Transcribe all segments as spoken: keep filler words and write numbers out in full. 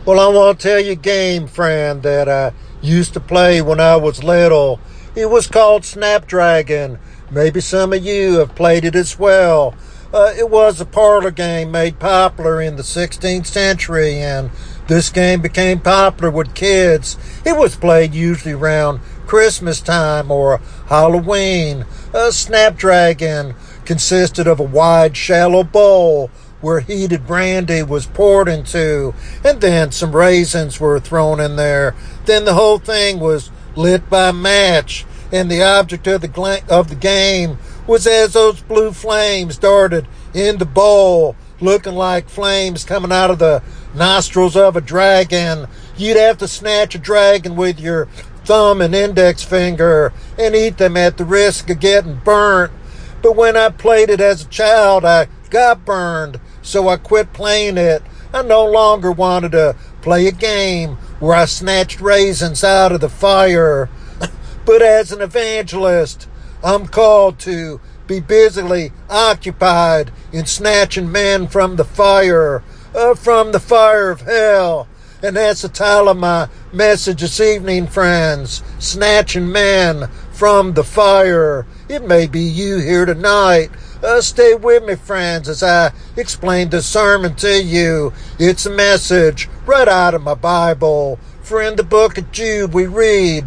Well, I want to tell you a game, friend, that I used to play when I was little. It was called Snapdragon. Maybe some of you have played it as well. Uh, it was a parlor game made popular in the sixteenth century, and this game became popular with kids. It was played usually around Christmas time or Halloween. Uh, Snapdragon consisted of a wide, shallow bowl where heated brandy was poured into, and then some raisins were thrown in there. Then the whole thing was lit by match, and the object of the gla- of the game was as those blue flames darted in the bowl, looking like flames coming out of the nostrils of a dragon. You'd have to snatch a dragon with your thumb and index finger and eat them at the risk of getting burnt. But when I played it as a child, I got burned, so I quit playing it. I no longer wanted to play a game where I snatched raisins out of the fire. But as an evangelist, I'm called to be busily occupied in snatching men from the fire, uh, from the fire of hell. And that's the title of my message this evening, friends. Snatching men from the fire. It may be you here tonight. Uh, stay with me, friends, as I explain the sermon to you. It's a message right out of my Bible. For in the book of Jude we read,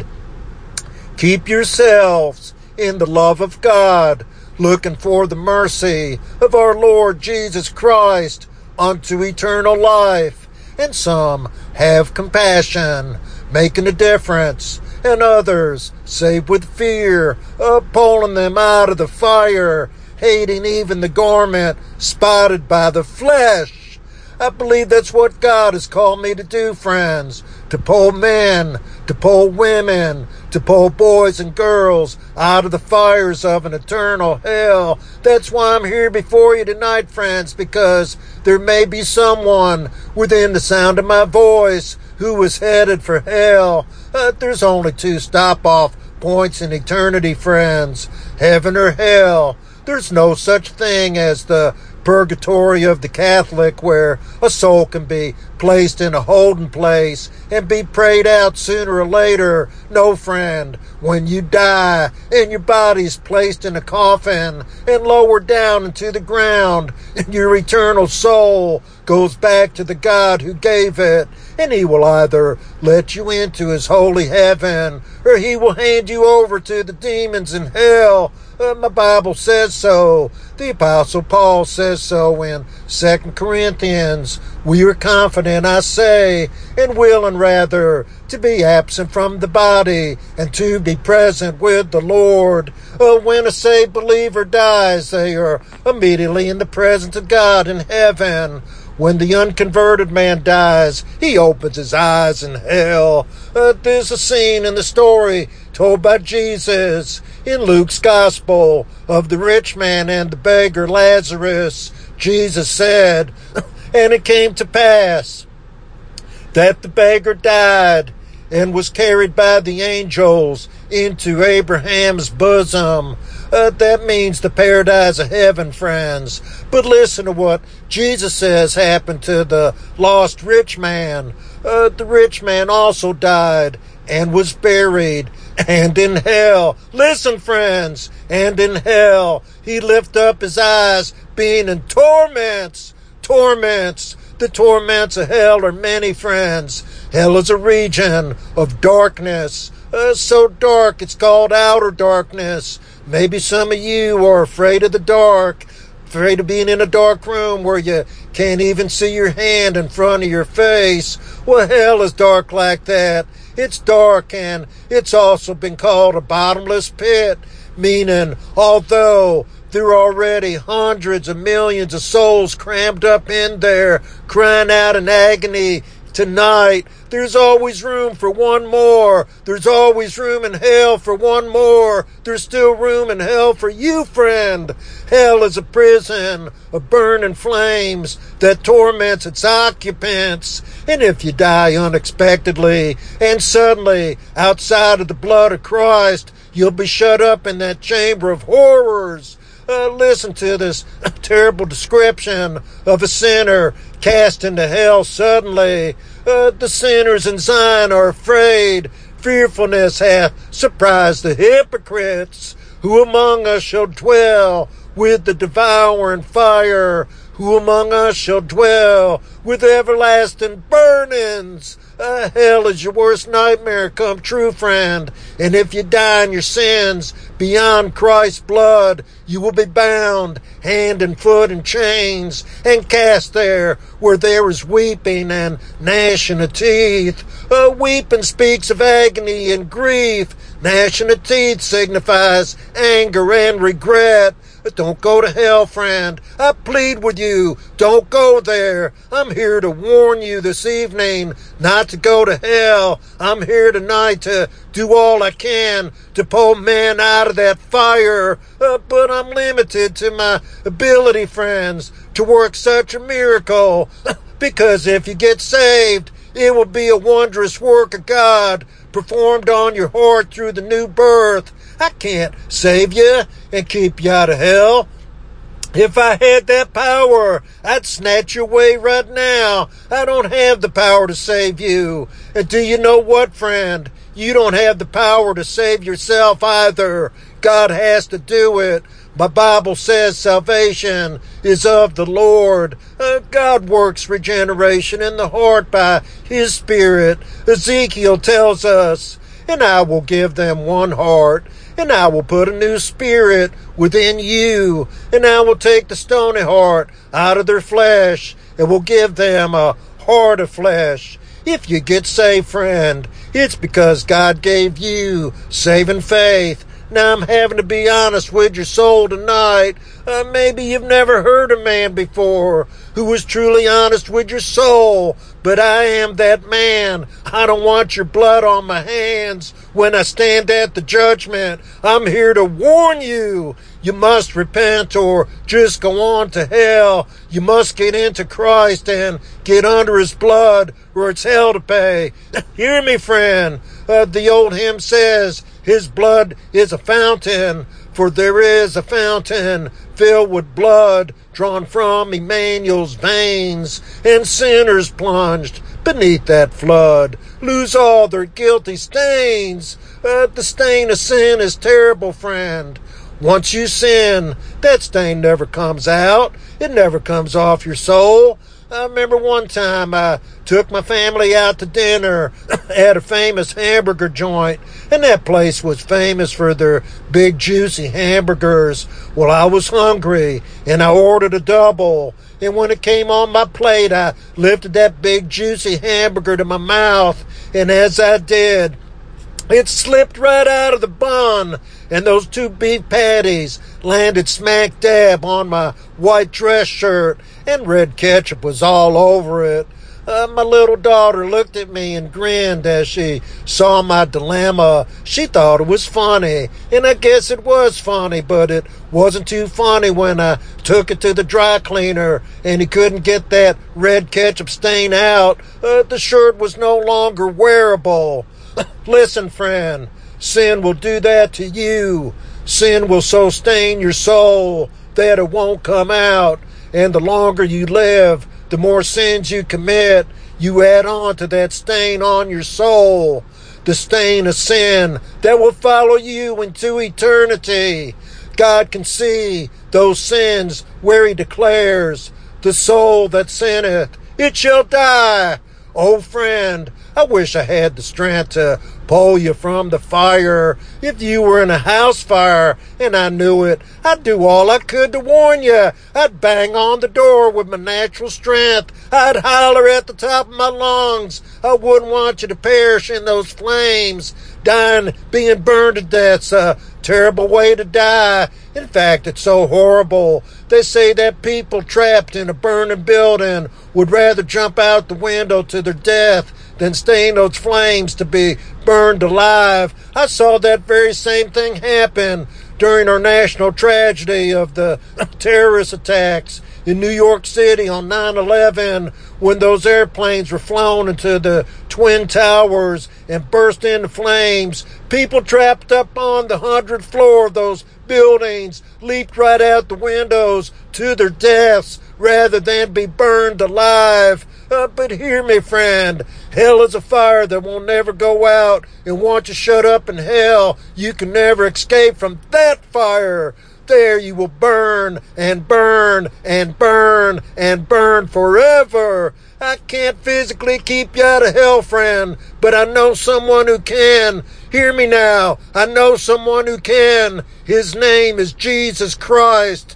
"Keep yourselves in the love of God, looking for the mercy of our Lord Jesus Christ unto eternal life. And some have compassion, making a difference, and others save with fear, uh, pulling them out of the fire, hating even the garment spotted by the flesh." I believe that's what God has called me to do, friends. To pull men, to pull women, to pull boys and girls out of the fires of an eternal hell. That's why I'm here before you tonight, friends, because there may be someone within the sound of my voice who is headed for hell. Uh, there's only two stop-off points in eternity, friends. Heaven or hell. There's no such thing as the purgatory of the Catholic, where a soul can be placed in a holding place and be prayed out sooner or later. No, friend, when you die and your body's placed in a coffin and lowered down into the ground, and your eternal soul goes back to the God who gave it, and he will either let you into his holy heaven or he will hand you over to the demons in hell. Uh, my Bible says so. The Apostle Paul says so in Second Corinthians. We are confident, I say, and willing rather to be absent from the body and to be present with the Lord. Uh, when a saved believer dies, they are immediately in the presence of God in heaven. When the unconverted man dies, he opens his eyes in hell. Uh, there's a scene in the story told by Jesus in Luke's Gospel of the rich man and the beggar Lazarus. Jesus said, "And it came to pass that the beggar died and was carried by the angels into Abraham's bosom." Uh, that means the paradise of heaven, friends. But listen to what Jesus says happened to the lost rich man. Uh, the rich man also died and was buried, and in hell, listen, friends, and in hell he lifted up his eyes, being in torments, torments. The torments of hell are many, friends. Hell is a region of darkness, uh, so dark it's called outer darkness. Maybe some of you are afraid of the dark, afraid of being in a dark room where you can't even see your hand in front of your face. Well, hell is dark like that. It's dark, and it's also been called a bottomless pit, meaning although there are already hundreds of millions of souls crammed up in there, crying out in agony tonight, there's always room for one more. There's always room in hell for one more. There's still room in hell for you, friend. Hell is a prison of burning flames that torments its occupants. And if you die unexpectedly and suddenly outside of the blood of Christ, you'll be shut up in that chamber of horrors. Uh, listen to this terrible description of a sinner cast into hell suddenly. Uh, the sinners in Zion are afraid. Fearfulness hath surprised the hypocrites. Who among us shall dwell with the devouring fire? Who among us shall dwell with everlasting burnings? Uh, hell is your worst nightmare come true, friend. And if you die in your sins beyond Christ's blood, you will be bound hand and foot in chains and cast there where there is weeping and gnashing of teeth. Uh, weeping speaks of agony and grief. Gnashing of teeth signifies anger and regret. Don't go to hell, friend. I plead with you. Don't go there. I'm here to warn you this evening not to go to hell. I'm here tonight to do all I can to pull men out of that fire. Uh, but I'm limited to my ability, friends, to work such a miracle. Because if you get saved, it will be a wondrous work of God performed on your heart through the new birth. I can't save you and keep you out of hell. If I had that power, I'd snatch you away right now. I don't have the power to save you. And do you know what, friend? You don't have the power to save yourself either. God has to do it. My Bible says salvation is of the Lord. Uh, God works regeneration in the heart by His Spirit. Ezekiel tells us, and I will give them one heart, and I will put a new spirit within you, and I will take the stony heart out of their flesh, and will give them a heart of flesh. If you get saved, friend, it's because God gave you saving faith. Now I'm having to be honest with your soul tonight. Uh, maybe you've never heard a man before who was truly honest with your soul, but I am that man. I don't want your blood on my hands when I stand at the judgment. I'm here to warn you. You must repent or just go on to hell. You must get into Christ and get under His blood or it's hell to pay. Hear me, friend. Uh, the old hymn says, His blood is a fountain, for there is a fountain filled with blood drawn from Emmanuel's veins, and sinners plunged beneath that flood lose all their guilty stains. Uh, the stain of sin is terrible, friend. Once you sin, that stain never comes out. It never comes off your soul. I remember one time I took my family out to dinner at a famous hamburger joint, and that place was famous for their big juicy hamburgers. Well, I was hungry, and I ordered a double, and when it came on my plate, I lifted that big juicy hamburger to my mouth, and as I did, it slipped right out of the bun, and those two beef patties landed smack dab on my white dress shirt, and red ketchup was all over it. Uh, my little daughter looked at me and grinned as she saw my dilemma. She thought it was funny, and I guess it was funny, but it wasn't too funny when I took it to the dry cleaner and he couldn't get that red ketchup stain out. Uh, the shirt was no longer wearable. Listen, friend, sin will do that to you. Sin will so stain your soul that it won't come out. And the longer you live, the more sins you commit. You add on to that stain on your soul. The stain of sin that will follow you into eternity. God can see those sins where He declares, the soul that sinneth, it shall die. Oh, friend, I wish I had the strength to pull you from the fire. If you were in a house fire and I knew it, I'd do all I could to warn you. I'd bang on the door with my natural strength. I'd holler at the top of my lungs. I wouldn't want you to perish in those flames. Dying, being burned to death's a terrible way to die. In fact, it's so horrible. They say that people trapped in a burning building would rather jump out the window to their death than stay in those flames to be burned alive. I saw that very same thing happen during our national tragedy of the terrorist attacks in New York City on nine eleven, when those airplanes were flown into the Twin Towers and burst into flames. People trapped up on the hundredth floor of those buildings leaped right out the windows to their deaths rather than be burned alive. Uh, but hear me, friend, hell is a fire that will never go out, and once you shut up in hell, you can never escape from that fire. There you will burn and burn and burn and burn forever. I can't physically keep you out of hell, friend, but I know someone who can. Hear me now. I know someone who can. His name is Jesus Christ.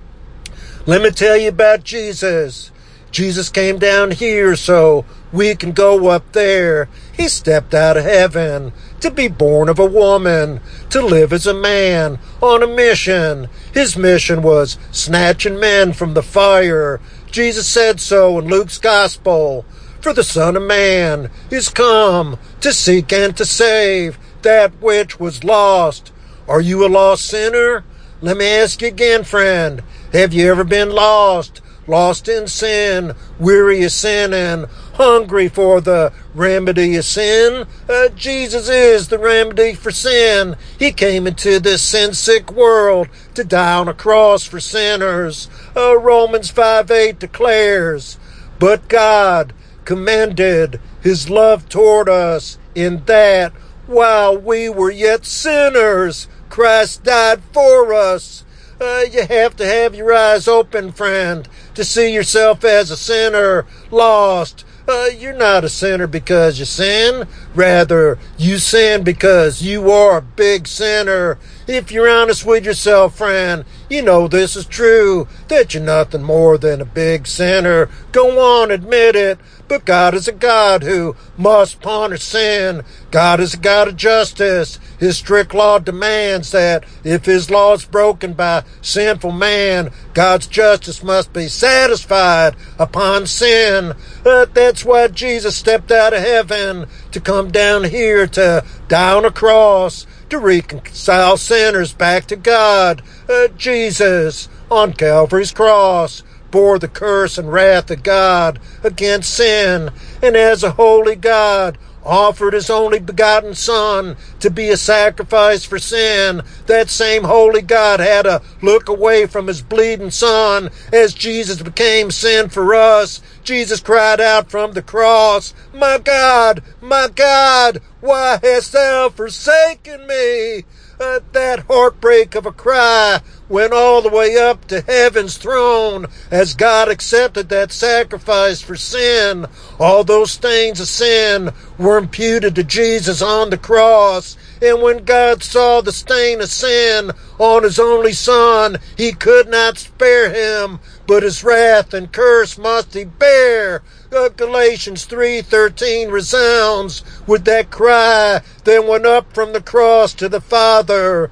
Let me tell you about Jesus. Jesus came down here so we can go up there. He stepped out of heaven to be born of a woman, to live as a man on a mission. His mission was snatching men from the fire. Jesus said so in Luke's Gospel. For the Son of Man is come to seek and to save that which was lost. Are you a lost sinner? Let me ask you again, friend. Have you ever been lost? Lost in sin, weary of sinning, hungry for the remedy of sin? Uh, Jesus is the remedy for sin. He came into this sin-sick world to die on a cross for sinners. Uh, Romans five eight declares, but God commended his love toward us in that while we were yet sinners, Christ died for us. Uh, you have to have your eyes open, friend, to see yourself as a sinner, lost. Uh, you're not a sinner because you sin. Rather, you sin because you are a big sinner. If you're honest with yourself, friend, you know this is true, that you're nothing more than a big sinner. Go on, admit it. But God is a God who must punish sin. God is a God of justice. His strict law demands that if his law is broken by sinful man, God's justice must be satisfied upon sin. Uh, that's why Jesus stepped out of heaven to come down here to die on a cross, to reconcile sinners back to God. Uh, Jesus, on Calvary's cross, bore the curse and wrath of God against sin, and as a holy God, offered his only begotten Son to be a sacrifice for sin. That same holy God had to look away from his bleeding Son as Jesus became sin for us. Jesus cried out from the cross, my God, my God, why hast thou forsaken me? Uh, that heartbreak of a cry went all the way up to heaven's throne as God accepted that sacrifice for sin. All those stains of sin were imputed to Jesus on the cross. And when God saw the stain of sin on his only Son, he could not spare him, but his wrath and curse must he bear. Uh, Galatians three thirteen resounds with that cry that went up from the cross to the Father.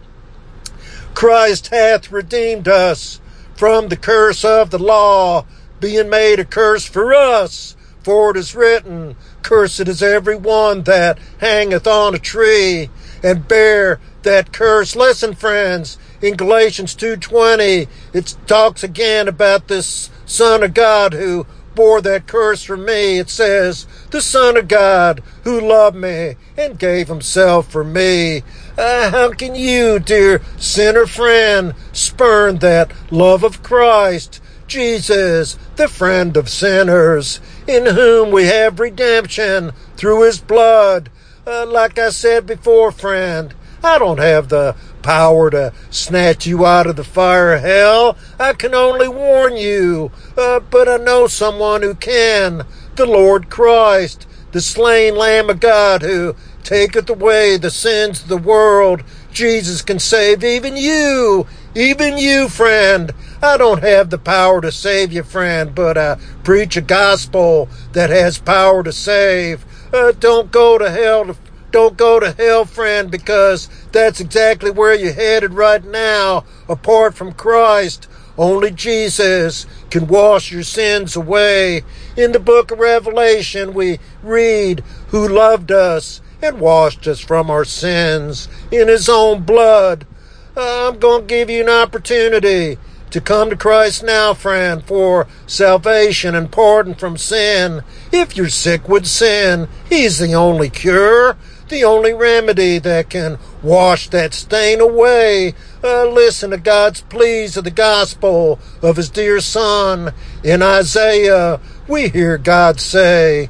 Christ hath redeemed us from the curse of the law, being made a curse for us. For it is written, cursed is every one that hangeth on a tree, and bear that curse. Listen, friends, in Galatians two twenty, it talks again about this Son of God who bore that curse for me. It says, the Son of God who loved me and gave himself for me. Uh, how can you, dear sinner friend, spurn that love of Christ, Jesus, the friend of sinners, in whom we have redemption through his blood? Uh, like I said before, friend, I don't have the power to snatch you out of the fire of hell. I can only warn you, uh, but I know someone who can, the Lord Christ, the slain Lamb of God who taketh away the sins of the world. Jesus can save even you, even you, friend. I don't have the power to save you, friend, but I preach a gospel that has power to save. Uh, don't go to hell to Don't go to hell, friend, because that's exactly where you're headed right now. Apart from Christ, only Jesus can wash your sins away. In the book of Revelation, we read, who loved us and washed us from our sins in his own blood. Uh, I'm going to give you an opportunity to come to Christ now, friend, for salvation and pardon from sin. If you're sick with sin, he's the only cure, the only remedy that can wash that stain away. Uh, listen to God's pleas of the gospel of his dear Son. In Isaiah, we hear God say,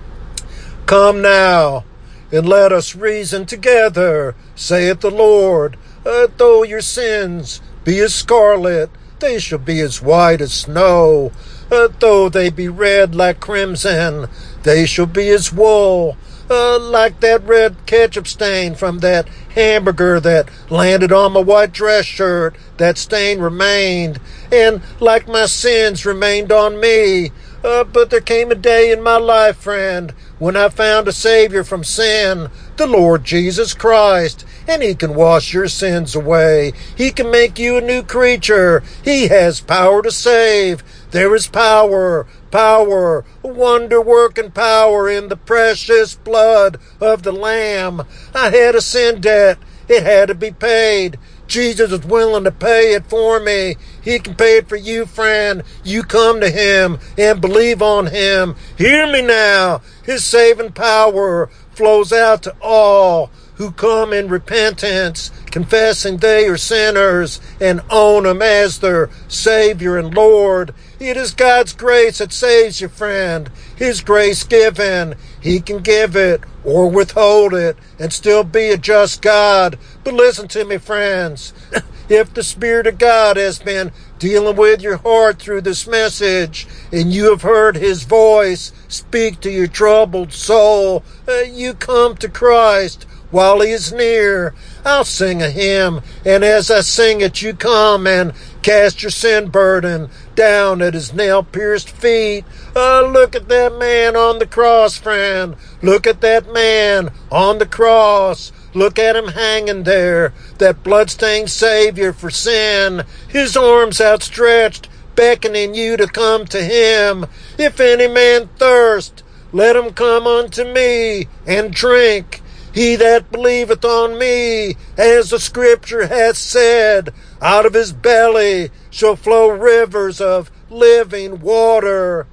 "Come now, and let us reason together, saith the Lord. Uh, though your sins be as scarlet, they shall be as white as snow. Uh, though they be red like crimson, they shall be as wool." Uh, like that red ketchup stain from that hamburger that landed on my white dress shirt, that stain remained, and like my sins remained on me. Uh, but there came a day in my life, friend, when I found a Savior from sin, the Lord Jesus Christ, and He can wash your sins away. He can make you a new creature. He has power to save. There is power, power, wonder-working power in the precious blood of the Lamb. I had a sin debt. It had to be paid. Jesus is willing to pay it for me. He can pay it for you, friend. You come to Him and believe on Him. Hear me now. His saving power flows out to all who come in repentance, confessing they are sinners and own Him as their Savior and Lord. It is God's grace that saves you, friend. His grace given. He can give it or withhold it and still be a just God. But listen to me, friends. If the Spirit of God has been dealing with your heart through this message, and you have heard His voice speak to your troubled soul, uh, you come to Christ while He is near. I'll sing a hymn, and as I sing it, you come and cast your sin burden down at His nail-pierced feet. Uh, look at that man on the cross, friend. Look at that man on the cross. Look at Him hanging there, that bloodstained Savior for sin. His arms outstretched, beckoning you to come to Him. If any man thirst, let him come unto me and drink. He that believeth on me, as the Scripture hath said, out of his belly shall flow rivers of living water.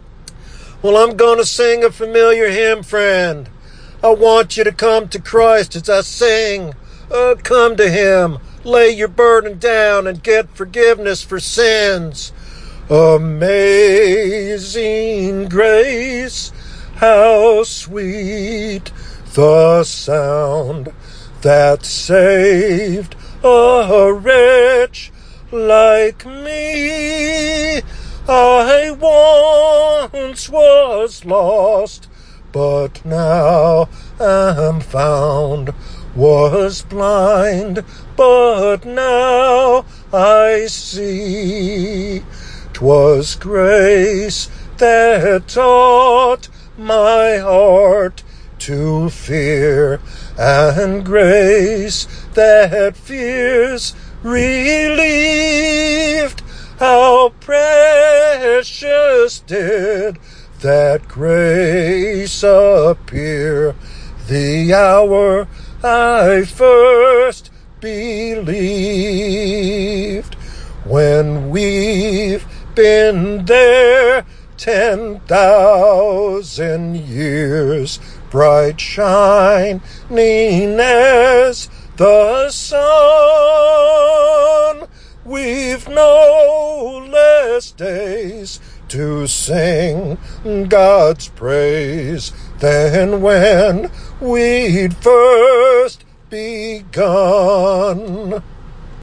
Well, I'm going to sing a familiar hymn, friend. I want you to come to Christ as I sing. Uh, come to Him, lay your burden down, and get forgiveness for sins. Amazing grace, how sweet the sound that saved a wretch like me. I once was lost, but now am found, was blind, but now I see. 'Twas grace that taught my heart to fear, and grace that fears relieved. How precious did that grace appear the hour I first believed. When we've been there ten thousand years, bright shining as the sun, we've no less days to sing God's praise than when we'd first begun.